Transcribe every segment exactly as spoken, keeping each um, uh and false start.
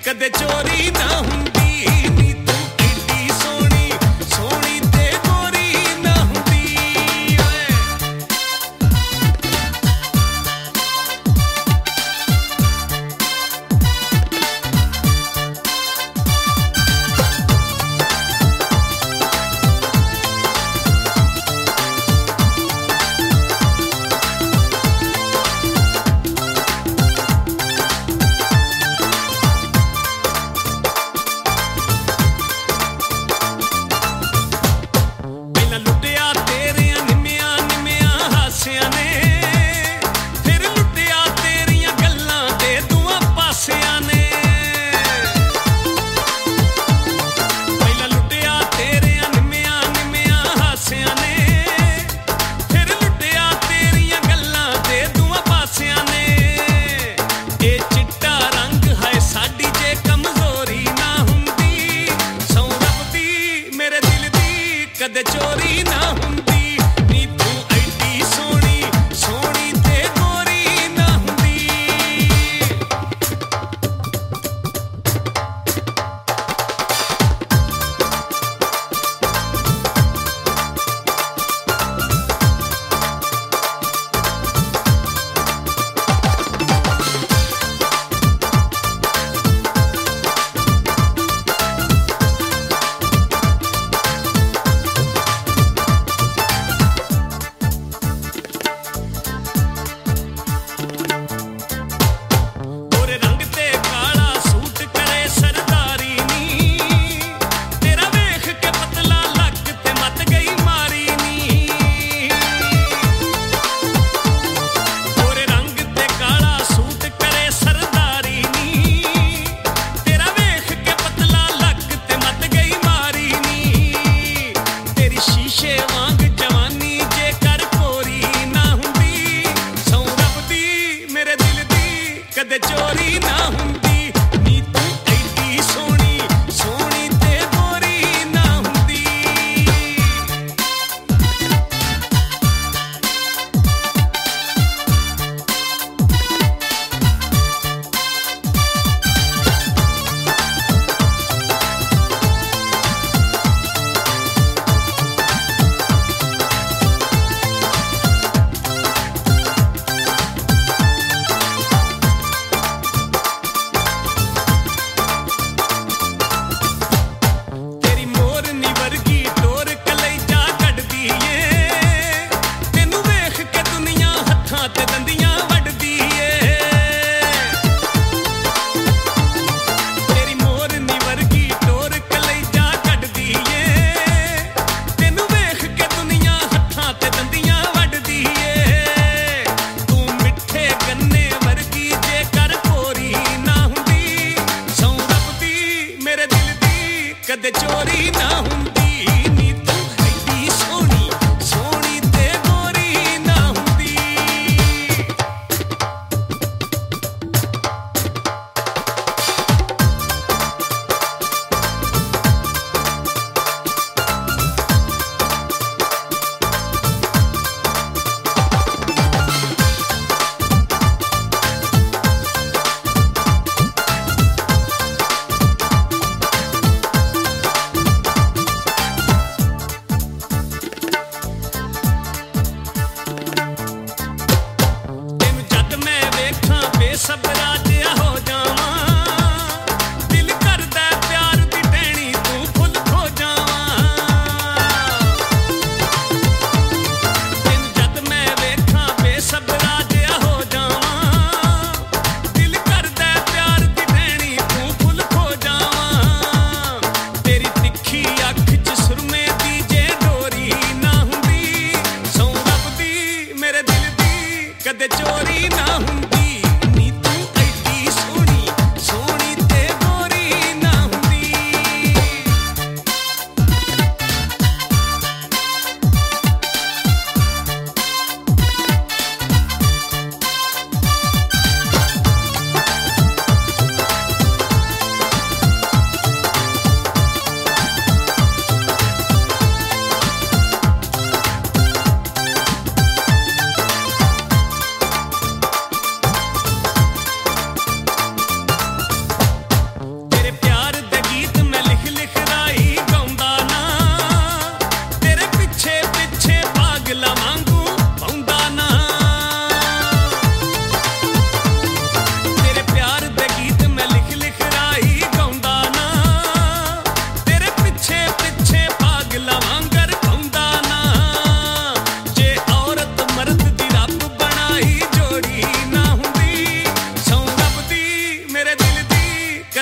कदे चोरी ना हुंदी नी तू एडी सोहनी सोहनी ते गोरी ना हुंदी कदे चोरी ना हुंदी नी तू एडी सोहनी सोहनी ते गोरी ना हुंदी कदे चोरी ना हुंदी नी तू एडी सोहनी सोहनी ते गोरी ना हुंदी कदे चोरी ना हुंदी नी तू एडी सोहनी सोहनी ते गोरी ना हुंदी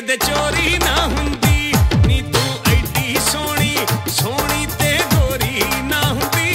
ਕਦੇ ਚੋਰੀ ਨਾ ਹੁੰਦੀ ਨੀ ਤੂੰ ਐਡੀ ਸੋਹਣੀ ਸੋਹਣੀ ਤੇ ਗੋਰੀ ਨਾ ਹੁੰਦੀ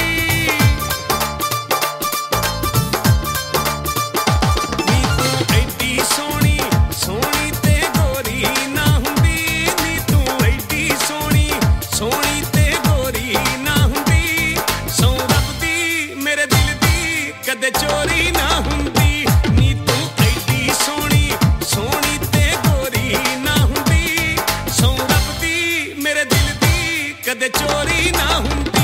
ਨੀ ਤੂੰ ਐਡੀ ਸੋਹਣੀ ਸੋਹਣੀ ਤੇ ਗੋਰੀ ਨਾ ਹੁੰਦੀ ਨੀ ਤੂੰ ਐਡੀ ਸੋਹਣੀ ਸੋਹਣੀ ਤੇ ਗੋਰੀ ਨਾ ਹੁੰਦੀ ਸੌ ਰੱਬ ਦੀ ਮੇਰੇ ਦਿਲ ਦੀ ਕਦੇ ਚੋਰੀ ਨਾ ਹੁੰਦੀ ਨੀ ਤੂੰ ਐਡੀ ਸੋਹਣੀ ਸੋਹਣੀ ਤੇ ਗੋਰੀ ਨਾ ਹੁੰਦੀ ਸੌ ਰੱਬ ਦੀ ਮੇਰੇ ਦਿਲ ਦੀ ਕਦੇ ਚੋਰੀ ਨਾ ਹੁੰਦੀ